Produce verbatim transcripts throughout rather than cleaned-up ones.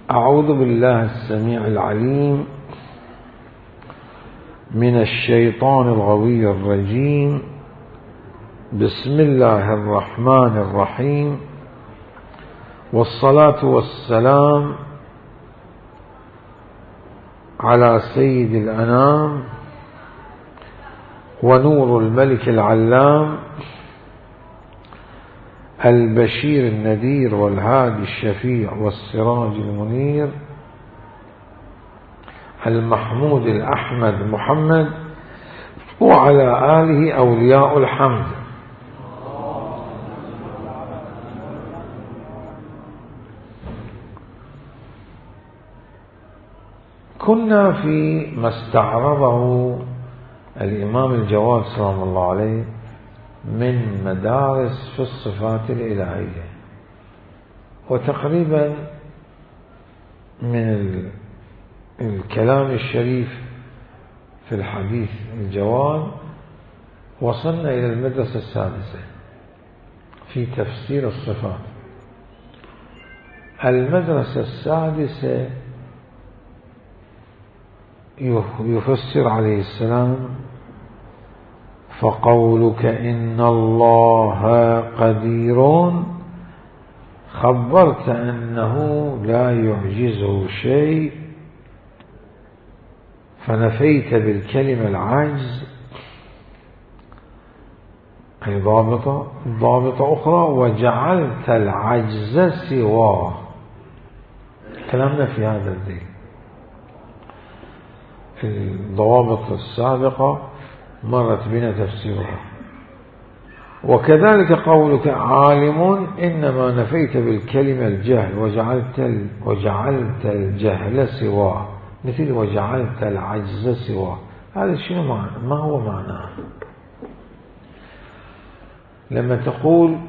أعوذ بالله السميع العليم من الشيطان الغوي الرجيم. بسم الله الرحمن الرحيم، والصلاة والسلام على سيد الأنام ونور الملك العلام البشير النذير والهادي الشفيع والسراج المنير المحمود الأحمد محمد وعلى آله أولياء الحمد. كنا في ما استعرضه الإمام الجواد سلام الله عليه من مدارس في الصفات الإلهية، وتقريبا من الكلام الشريف في الحديث الجواد وصلنا إلى المدرسة السادسة في تفسير الصفات. المدرسة السادسة يفسر عليه السلام: فقولك إن الله قدير خبرت أنه لا يعجزه شيء، فنفيت بالكلمة العجز، أي ضابطة ضابطة أخرى، وجعلت العجز سواه. كلامنا في هذا الذيل الضوابط السابقة مرت بنا تفسيرها. وكذلك قولك عالم إنما نفيت بالكلمة الجهل وجعلت وجعلت الجهل سواه، مثل وجعلت العجز سواه. هذا شنو معنى؟ ما هو معناه؟ لما تقول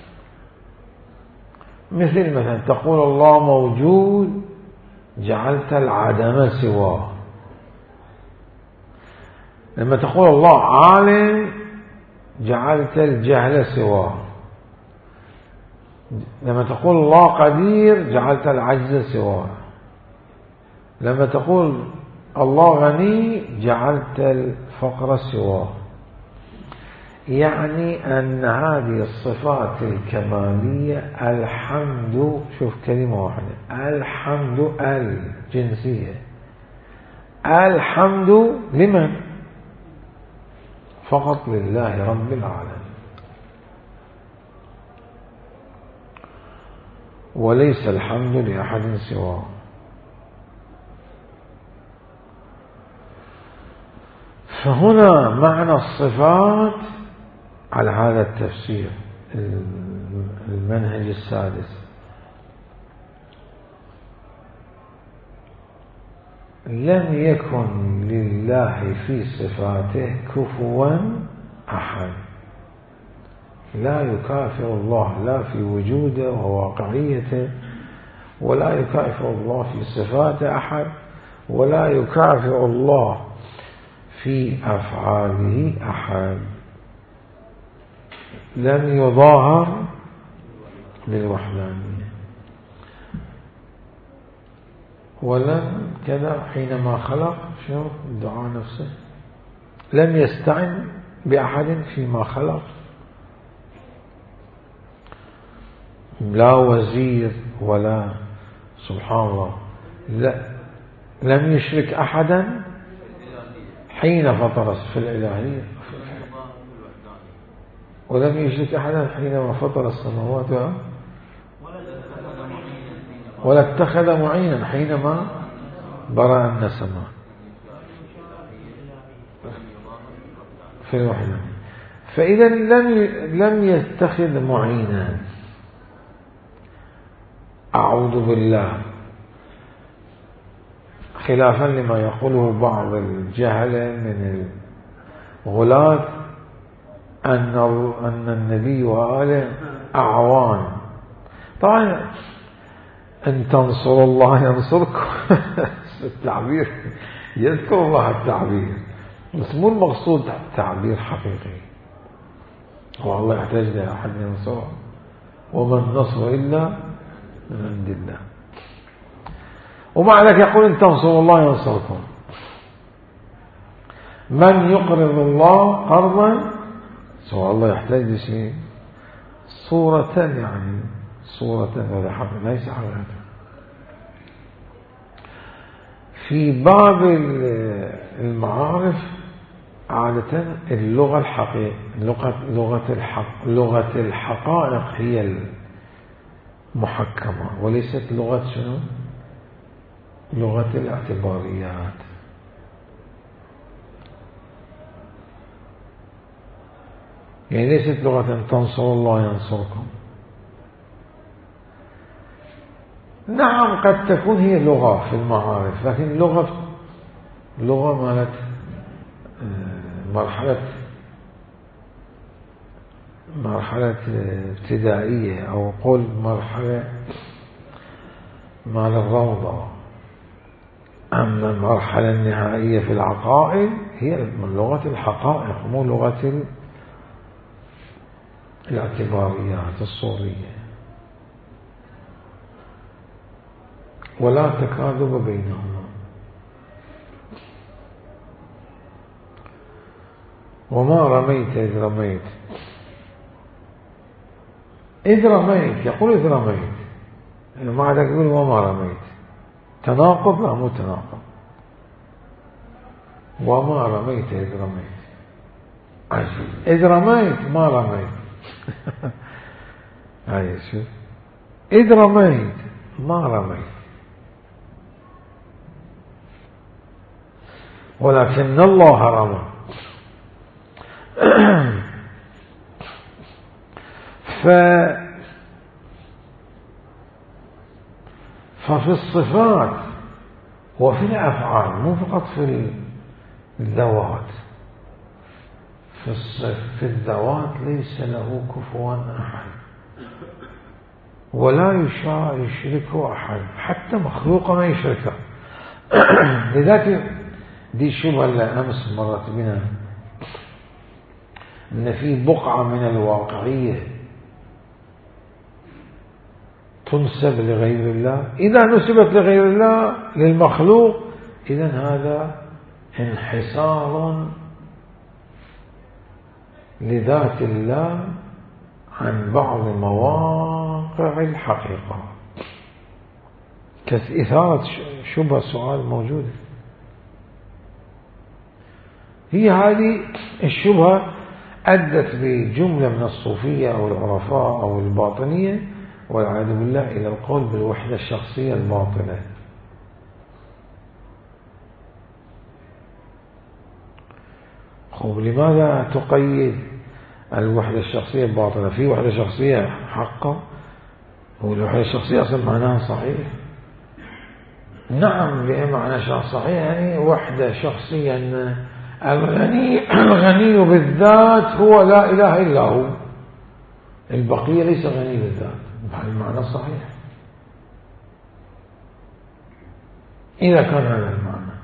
مثل مثلا تقول الله موجود جعلت العدم سواه، لما تقول الله عالم جعلت الجهل سواه، لما تقول الله قدير جعلت العجز سواه، لما تقول الله غني جعلت الفقر سواه. يعني أن هذه الصفات الكمالية الحمد، شوف كلمة واحدة، الحمد الجنسية، الحمد لمن؟ فقط لله رب العالمين، وليس الحمد لأحد سواه. فهنا معنى الصفات على هذا التفسير المنهج السادس: لم يكن لله في صفاته كفوا أحد، لا يكافئ الله لا في وجوده وواقعيته، ولا يكافئ الله في صفاته أحد، ولا يكافئ الله في أفعاله أحد. لم يظاهر بالوحدانية، ولم كذا حينما خلق، شوف الدعاء نفسه، لم يستعن بأحد فيما خلق، لا وزير ولا، سبحان الله، لا لم يشرك أحدا حين فطر في الإلهية، ولم يشرك أحدا حينما فطر السماوات، ولا اتخذ معينا حينما برأ النسماء في الوحدة. فإذا لم لم يتخذ معينا. أعوذ بالله، خلافا لما يقوله بعض الجهلة من الغلاة أن أن النبي وآله أعوان. طبعا أن تنصروا الله ينصركم التعبير يذكر الله التعبير، بس مو المقصود تعبير حقيقي. والله يحتاج لأحد ينصره، وما النصر إلا من عند الله. ومع ذلك يقول إن تنصروا الله ينصركم. من يقرض الله قرضا، سواء الله يحتاج لشيء صورة، يعني صورة هذا حق ليس حقيقة. في باب المعارف عادة اللغة الحقيقية، لغة لغة الحق لغة الحقائق هي المحكمة، وليست لغة شنو؟ لغة الاعتباريات. يعني ليست لغة أن تنصروا الله ينصركم. نعم قد تكون هي لغة في المعارف، لكن لغة لغة مالت مرحلة مرحلة ابتدائية، أو قل مرحلة مال الروضة. أما المرحلة النهائية في العقائد هي من لغة الحقائق، مو لغة الاعتباريات الصورية، ولا تكاذب بينهما. وما رميت إذ رميت، إذ رميت يقول إذ رميت، ما ذلك يقول وما رميت. تناقض؟ لا مو تناقض. وما رميت إذ رميت، عجيب. إذ رميت ما رميت هاي شوف، إذ رميت ما رميت، ولكن الله رمى. ف ففي الصفات وفي الأفعال، مو فقط في الذوات. في الصف في الذوات ليس له كفوا أحد، ولا يشركه أحد، حتى مخلوق ما يشركه. لذلك دي الشبهة اللي أمس مرت بنا، أن في بقعة من الواقعية تنسب لغير الله. إذا نسبت لغير الله للمخلوق، إذن هذا انحسار لذات الله عن بعض مواقع الحقيقة، كإثارة شبه سؤال موجودة. هي هذه الشبهة أدت بجملة من الصوفية أو العرفاء أو الباطنية والعياذ بالله إلى القول بالوحدة الشخصية الباطنة. خب لماذا تقيد الوحدة الشخصية الباطنة؟ في وحدة شخصية حقا، والوحدة الشخصية أصلا معناها صحيح. نعم بمعنى صحيح، يعني وحدة شخصية أن الغني الغني بالذات هو لا إله إلا هو، البقية ليس غني بالذات، المعنى صحيح إذا كان هذا المعنى.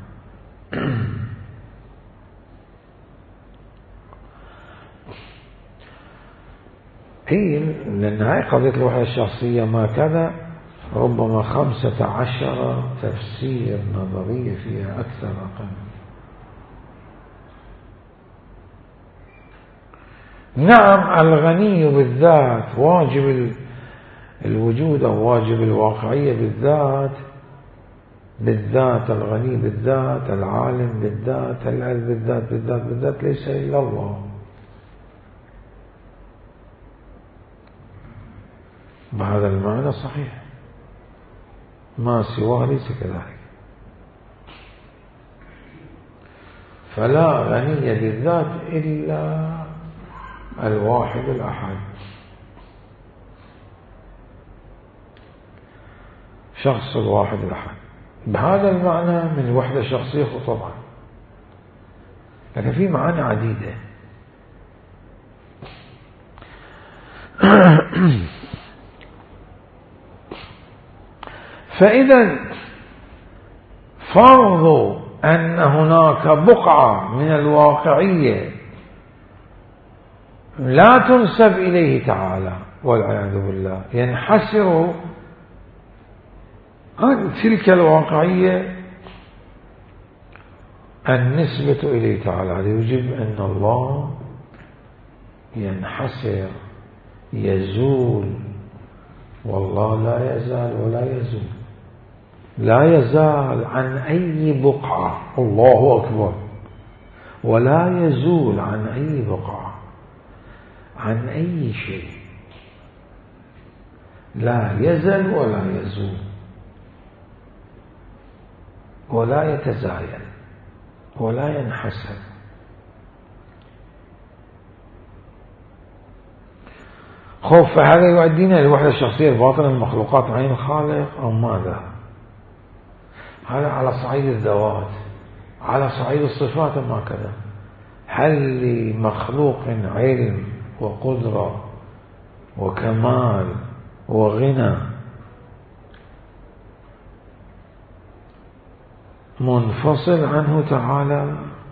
هي لأن هاي قضية الوحدة الشخصية ما كذا ربما خمسة عشر تفسير نظرية فيها أكثر أقل. نعم الغني بالذات واجب الوجود أو واجب الواقعية بالذات، بالذات الغني بالذات، العالم بالذات، الأهل بالذات بالذات بالذات، ليس إلا الله. بهذا المعنى صحيح، ما سواه ليس كذلك. فلا غني بالذات إلا الواحد الأحد، شخص الواحد الأحد. بهذا المعنى من الوحدة الشخصية طبعا، لكن في معاني عديدة. فإذا فرض أن هناك بقعة من الواقعية لا تنسب إليه تعالى والعياذ بالله، ينحسر تلك الواقعية النسبة إليه تعالى يجب أن الله ينحسر يزول، والله لا يزال ولا يزول، لا يزال عن أي بقعة، الله أكبر، ولا يزول عن أي بقعة، عن أي شيء، لا يزل ولا يزول ولا يتزايل ولا ينحسر. خوف فهذا يؤدينا لوحدة الشخصية الباطنة من المخلوقات عين الخالق أو ماذا؟ هذا على صعيد الذوات. على صعيد الصفات ما كذا. هل لمخلوق علم وقدرة وكمال وغنى منفصل عنه تعالى؟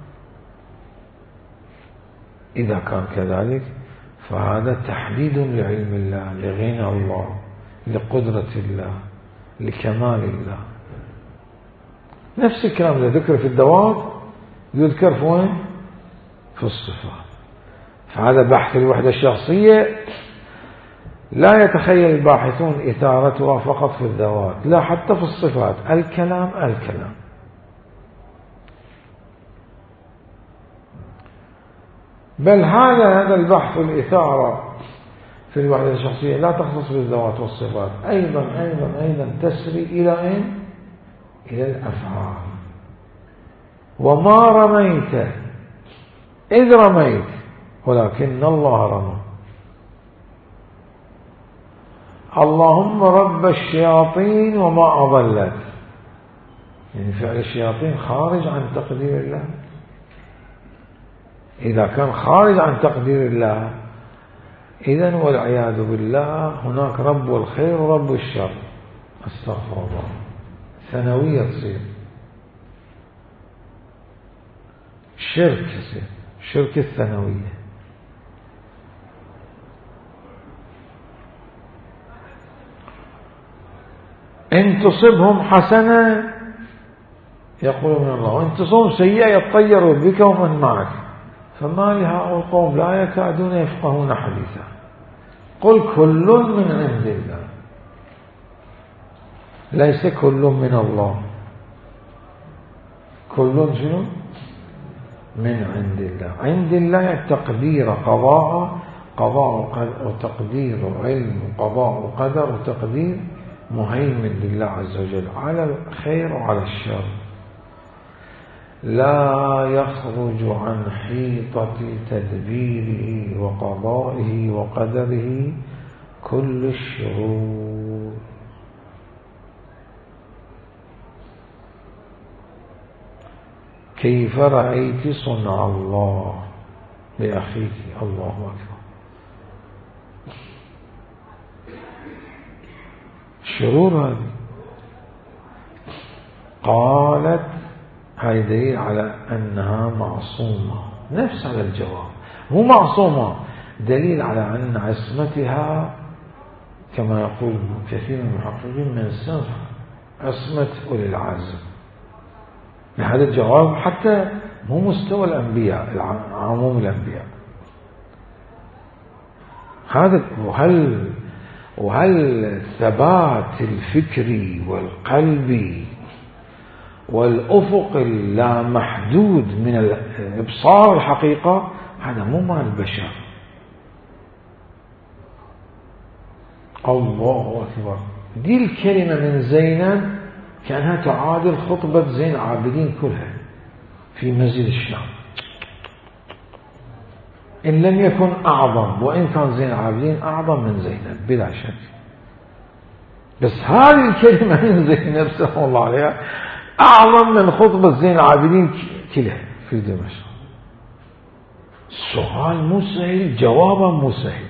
إذا كان كذلك فهذا تحديد لعلم الله، لغنى الله، لقدرة الله، لكمال الله. نفس الكلام اللي ذكر في الذوات يذكر في وين؟ في الصفات. فهذا بحث الوحدة الشخصية لا يتخيل الباحثون إثارتها فقط في الذوات، لا، حتى في الصفات. الكلام الكلام بل هذا هذا البحث والإثارة في الوحدة الشخصية لا تختص بالذوات والصفات، أيضا أيضا أيضا تسري إلى أين؟ إلى الأفعال. وما رميت إذ رميت ولكن الله رمى. اللهم رب الشياطين وما أضلت، يعني فعل الشياطين خارج عن تقدير الله. إذا كان خارج عن تقدير الله إذن والعياذ بالله هناك رب الخير ورب الشر. استغفر الله. ثانوية تصير شرك، تصير شرك الثانوية. إن تصبهم حسنة يقول من الله، وإن تصبهم سيئة يطيروا بك ومن معك، فما لهؤلاء القوم لا يكادون يفقهون حديثا. قل كل من عند الله، ليس كل من الله، كل شنو؟ من عند الله. عند الله تقدير قضاء، قضاء وتقدير علم، قضاء وقدر وتقدير مهيمن لله عز وجل على الخير وعلى الشر، لا يخرج عن حيطة تدبيره وقضائه وقدره كل الشرور. كيف رأيت صنع الله لأخيك؟ الله أكبر. الشرور هذه قالت هاي دليل على أنها معصومة. نفس على الجواب، مو معصومة، دليل على أن عصمتها كما يقول كثير من المحققين من صنف عصمة أولي العزم. هذا الجواب حتى مو مستوى الأنبياء، عموم الأنبياء. هذا وهل وهل الثبات الفكري والقلبي والأفق اللامحدود من إبصار الحقيقة هذا مو مال البشر. الله أكبر. دي الكلمة من زينب كأنها تعادل خطبة زين العابدين كلها في مسجد الشام، إن لم يكن أعظم، وإن كان زين العابدين أعظم من زينب بلا شك. بس هذه الكلمة من زينب سلام الله عليها أعظم من خطبة زين العابدين كلها في دمشق. السؤال مو سهل، جوابا مو سهل.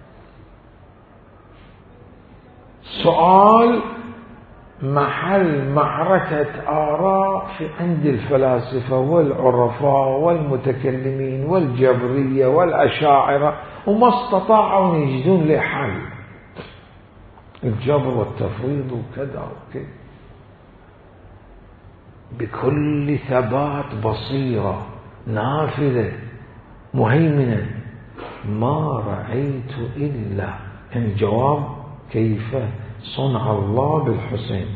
سؤال محل معركة آراء في عند الفلاسفة والعرفاء والمتكلمين والجبرية والأشاعرة، وما استطاعوا يجدون له حل. الجبر والتفويض وكذا وكذا. بكل ثبات بصيرة نافذة مهيمنة، ما رأيت إلا، يعني الجواب كيف صنع الله بالحسين،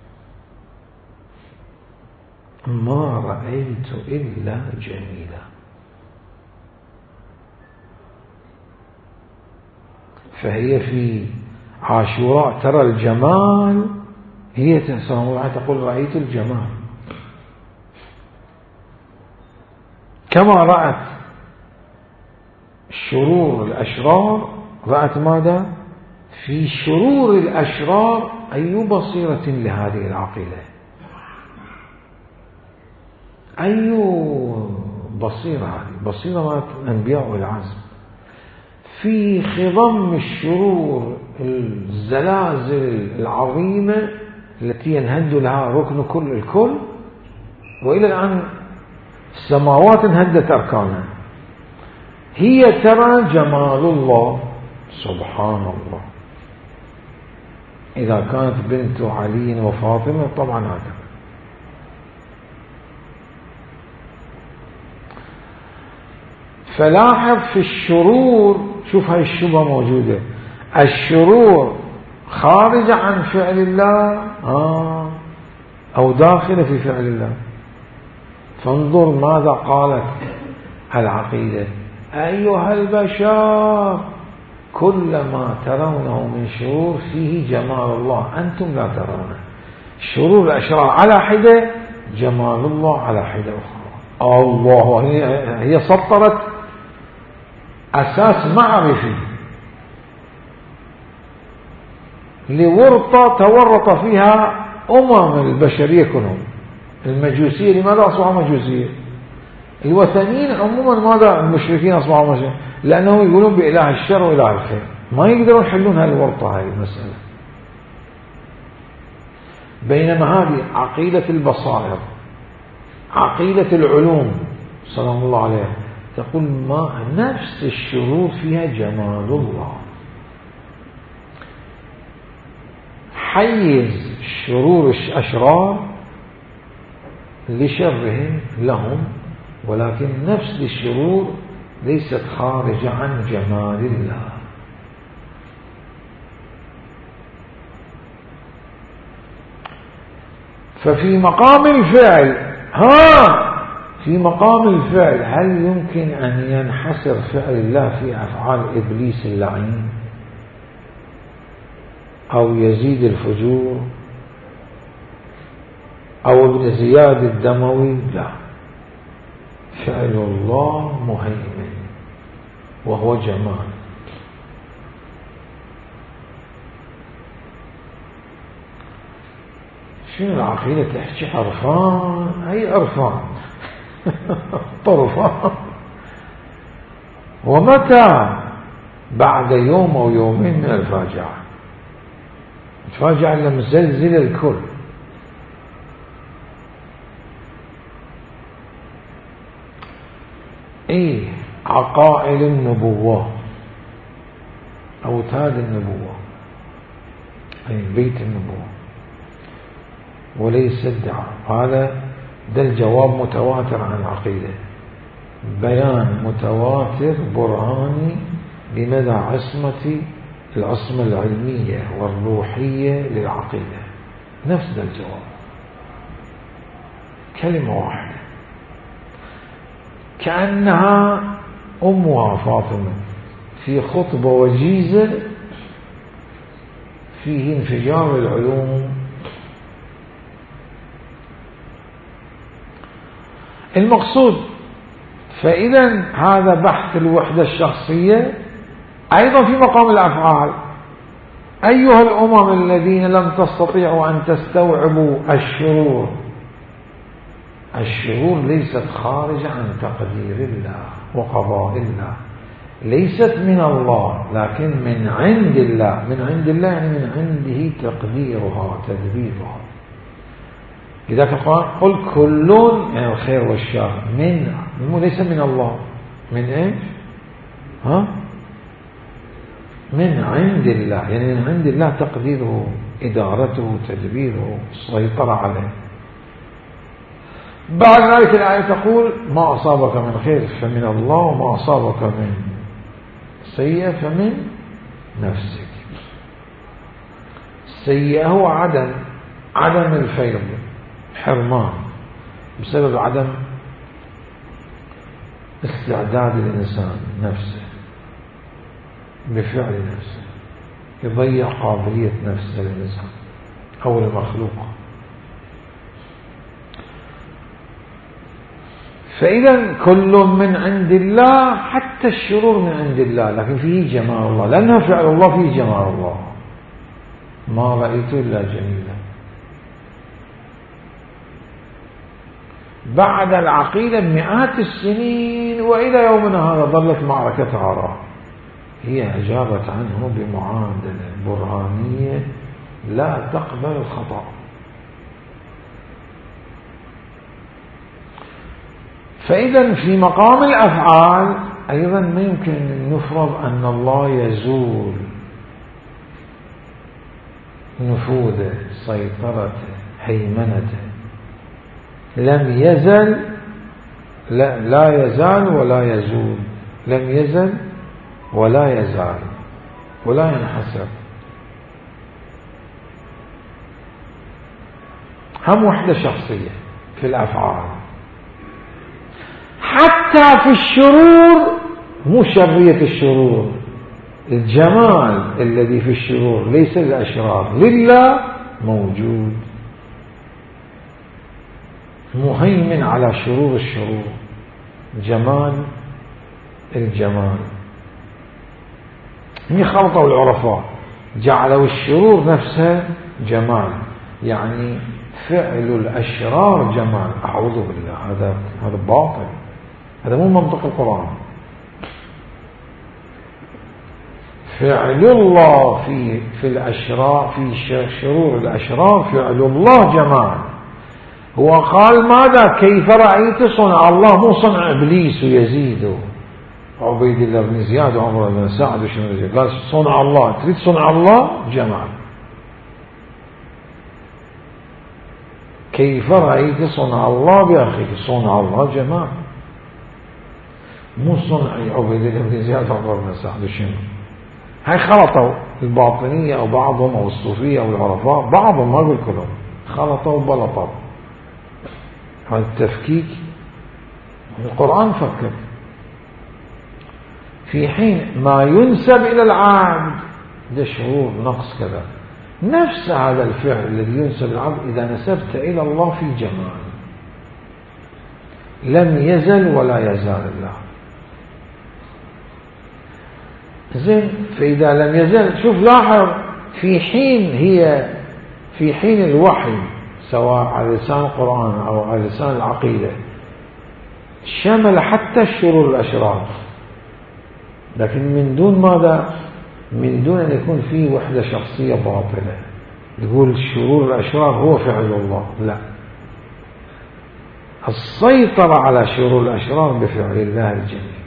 ما رأيت إلا جميلا. فهي في عاشوراء ترى الجمال، هي تقول رأيت الجمال، كما رأت شرور الأشرار رأت ماذا؟ في شرور الأشرار أي بصيرة لهذه العقيدة، أي بصيرة هذه؟ بصيرة مات الأنبياء والعزم في خضم الشرور الزلازل العظيمة التي ينهد لها ركن كل الكل، وإلى الآن السماوات انهدت أركانها، هي ترى جمال الله سبحان الله. إذا كانت بنت علي وفاطمة طبعا هذا. فلاحظ في الشرور، شوف هاي الشبهة موجودة، الشرور خارجة عن فعل الله آه أو داخلة في فعل الله. فانظر ماذا قالت العقيدة: أيها البشر كل ما ترونه من شرور فيه جمال الله أنتم لا ترونه. شرور الأشرار على حدة، جمال الله على حدة أخرى. الله هي سطرت أساس معرفي لورطة تورط فيها أمم البشرية كلهم. المجوسية لماذا أصبحوا مجوسية؟ الوثنيين عموما ماذا المشركين أصبحوا مجوسية؟ لأنهم يقولون بإله الشر وإله الخير، ما يقدرون يحلون هذه الورطة هذه المسألة. بينما هذه عقيدة البصائر، عقيدة العلوم صلى الله عليه وسلم تقول ما نفس الشرور فيها جمال الله. حيز شرور الأشرار لشرهم لهم، ولكن نفس الشرور ليست خارجة عن جمال الله. ففي مقام الفعل، ها في مقام الفعل هل يمكن أن ينحصر فعل الله في أفعال إبليس اللعين أو يزيد الفجور أو ابن زياد الدموي؟ لا، فعل الله مهيمن وهو جمال. شنو العقيدة تحكي عرفان؟ أي عرفان طرفان. ومتى؟ بعد يوم أو يومين من الفاجعة. الفاجعة اللي مزلزل الكل. ايه عقائل النبوة، أوتاد النبوة، أي بيت النبوة، وليس ادعاء. هذا ده الجواب متواتر عن العقيدة، بيان متواتر برهاني بمدى عصمة العصمة العلمية والروحية للعقيدة. نفس ده الجواب، كلمة واحدة، كأنها أمها فاطمة في خطبة وجيزة فيه انفجار العلوم. المقصود، فإذا هذا بحث الوحدة الشخصية أيضا في مقام الأفعال. أيها الأمم الذين لم تستطيعوا أن تستوعبوا الشرور، الشرور ليست خارجة عن تقدير الله وقضاء الله، ليست من الله لكن من عند الله. من عند الله يعني من عنده تقديرها تدبيرها. لذلك القرآن قل كل، يعني الخير والشر، من ليس من الله، من ايش؟ ها؟ من عند الله، يعني من عند الله تقديره، إدارته، تدبيره، السيطرة عليه. بعد ذلك الآية تقول ما أصابك من خير فمن الله وما أصابك من سيئة فمن نفسك. السيئة هو عدم عدم الفيض، حرمان بسبب عدم استعداد الإنسان نفسه بفعل نفسه، يضيع قابلية نفسه الإنسان أو المخلوق. فإذا كل من عند الله، حتى الشرور من عند الله، لكن فيه جمال الله، لأنها فعل الله فيه جمال الله. ما رأيت إلا جميلا. بعد العقيدة مئات السنين وإلى يومنا هذا ظلت معركة عراء، هي أجابت عنه بمعادلة برهانية لا تقبل الخطأ. فإذا في مقام الأفعال أيضا ما يمكن أن نفرض أن الله يزول نفوذه، سيطرته، هيمنته. لم يزل، لا, لا يزال ولا يزول، لم يزل ولا يزال ولا ينحسر. هم وحدة شخصية في الأفعال. حتى في الشرور، مو شرية الشرور، الجمال الذي في الشرور ليس للأشرار، لله موجود، مهيمن على شرور الشرور، جمال الجمال. هي خلطوا العرفاء، جعلوا الشرور نفسها جمال، يعني فعل الأشرار جمال. أعوذ بالله، هذا هذا باطل، هذا مو منطق القرآن. فعل الله في في الأشرار، في شرور الأشرار فعل الله جمال. هو قال ماذا؟ كيف رأيت صنع الله، مو صنع إبليس ويزيد وعبيد الله بن زياد وعمر بن سعد وشنو، قال صنع الله. تريد صنع الله جمال. كيف رأيت صنع الله بأخيك، صنع الله جمال، مو صنع عبيد الله بن زياد وعمر بن سعد وشنو. هاي خلطوا الباطنية أو بعضهم أو الصوفية أو العرفاء، بعضهم ما أقول كلهم، خلطوا وبلطوا. هذا التفكيك القرآن فكر. في حين ما ينسب إلى العبد ده شعور نقص كذا، نفس هذا الفعل الذي ينسب العبد إذا نسبت إلى الله في جمال، لم يزل ولا يزال الله. زين، فإذا لم يزل، شوف لاحظ، في حين هي في حين الوحي سواء على لسان القرآن أو على لسان العقيدة شمل حتى الشرور الأشرار، لكن من دون ماذا؟ من دون أن يكون فيه وحدة شخصية باطلة يقول الشرور الأشرار هو فعل الله. لا، السيطرة على شرور الأشرار بفعل الله الجميل.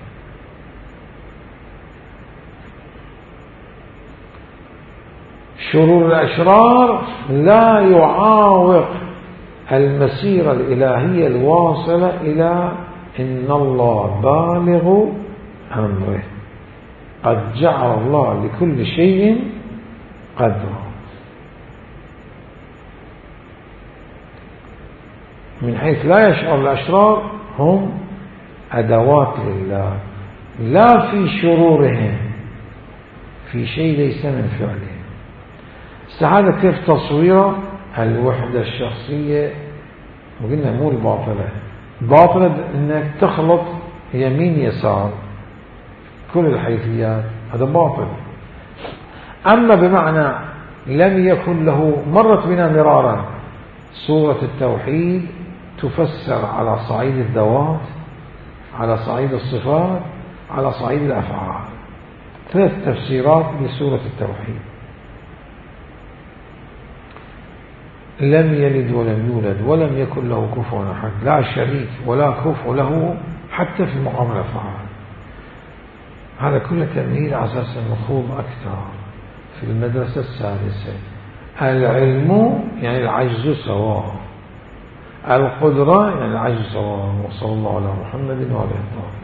شرور الأشرار لا يعاوق المسيرة الإلهية الواصلة إلى إن الله بالغ أمره، قد جعل الله لكل شيء قدره. من حيث لا يشعر الأشرار هم أدوات لله، لا في شرورهم في شيء ليس من فعلهم. هذا كيف تصوير الوحدة الشخصية؟ وقلنا مو الباطلة، باطلة انك تخلط يمين يسار كل الحيثيات، هذا باطل. اما بمعنى لم يكن له، مرت بنا مرارا سورة التوحيد تفسر على صعيد الذوات، على صعيد الصفات، على صعيد الافعال، ثلاث تفسيرات لسورة التوحيد. لم يلد ولم يولد ولم يكن له كفوا أحد، لا شريك ولا كفء له حتى في مقام الأفعال. هذا كله تمهيد على أساس النخوض أكثر في المدرسة السادسة. العلم يعني العجز سواء، القدرة يعني العجز. صلى الله على محمد وعلى آله.